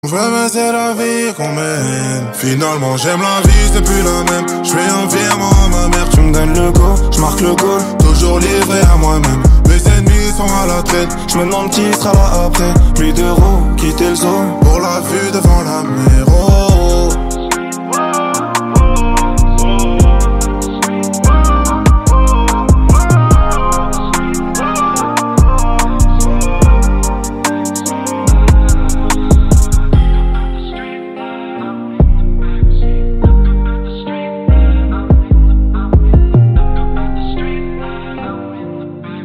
Je me c'est la vie qu'on mène. Finalement j'aime la vie, c'est plus la même. Je fais un virement à ma mère, tu me donnes le go, je marque le goal. Toujours livré à moi-même, mes ennemis sont à la traîne. Je me demande qui sera là après. Plus d'euros, quitter le zoo pour la vue devant la mer. Oh.